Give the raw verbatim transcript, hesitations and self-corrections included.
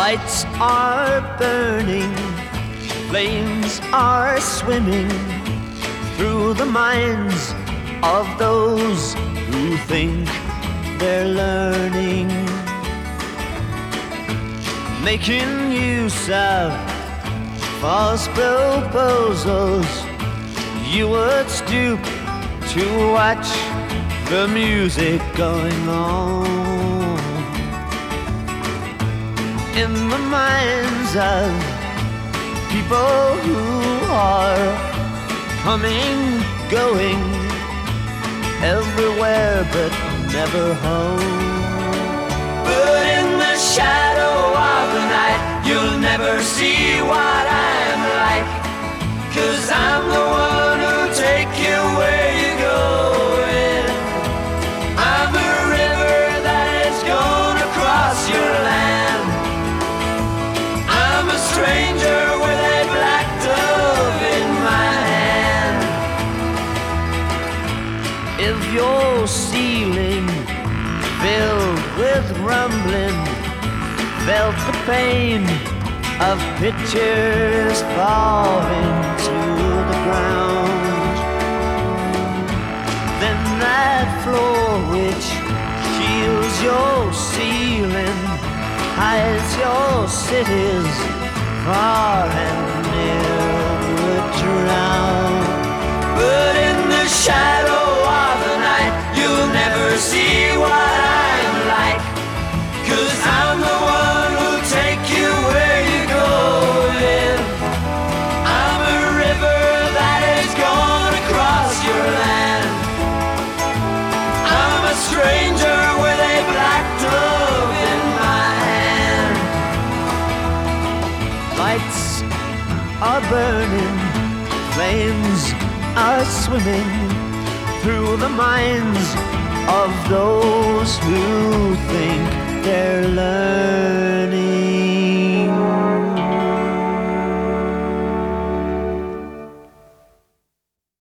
Lights are burning, flames are swimming through the minds of those who think they're learning, making use of false proposals. You would stoop to watch the music going on in the minds of people who are coming, going everywhere but never home. But in the shadow of the night, you'll never see what I'm like, 'cause I'm the one who'll take you where you're going. I'm a river that is gonna cross your land. I'm a stranger with a black dove in my hand. If your ceiling filled with rumbling felt the pain of pictures falling to the ground, then that floor which shields your ceiling hides your cities far and near would drown. But in the shadow of the night, you'll never see what I'm like, 'cause I'm the one who'll take you where you're going. I'm a river that is gonna cross your land. I'm a stranger with a black dove in my hand. Lights are burning, flames are swimming through the minds of those who think